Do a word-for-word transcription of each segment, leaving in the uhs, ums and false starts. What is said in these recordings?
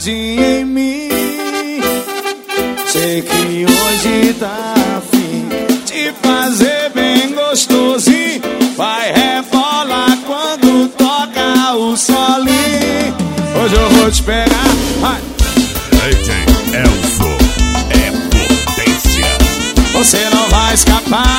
coladinha em mim. Sei que hoje tá afim de fazer bem gostosinho. Vai rebolar quando toca o solinho. Hoje eu vou te pegar. Vai. D J Elzo é potência. Você não vai escapar.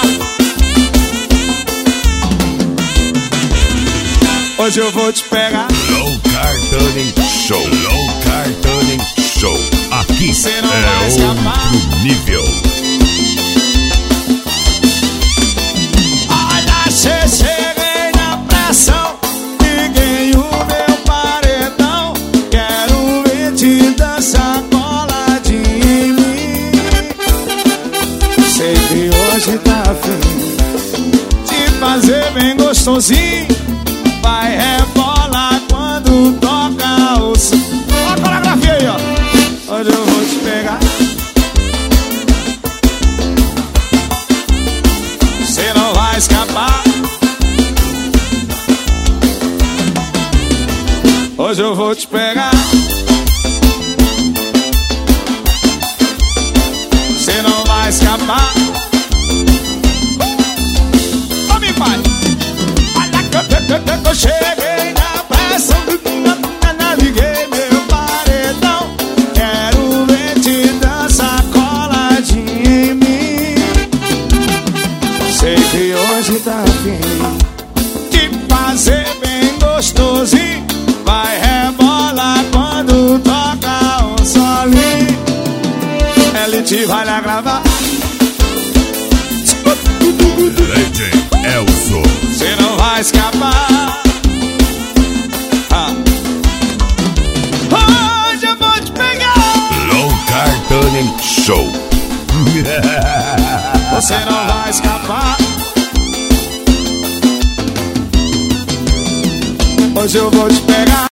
Hoje eu vou te pegar. Low Cartoon Show. Low Cartoon Show. Aqui Cê não é vai escapar. outro nível. Olha, cê cheguei na pressão. Liguei o meu paredão. Quero ver te dançar coladinho em mim. Sei que hoje tá afim de fazer bem gostosinho. Vai rebolar quando toca o som. Olha a coreografia aí, ó. Hoje eu vou te pegar. Você não vai escapar. Hoje eu vou te pegar. Você não vai escapar. Vamos, pai. Eu cheguei na pressão, liguei meu paredão. Quero ver te dançar coladinho em mim. Sei que hoje tá afim de fazer bem gostosinho. Vai rebolar quando toca o solinho. Elite vai lhe agravar. D J Elzo. Você não vai escapar. Ah. Hoje eu vou te pegar. Low Cartoon Show. Você não vai escapar. Hoje eu vou te pegar.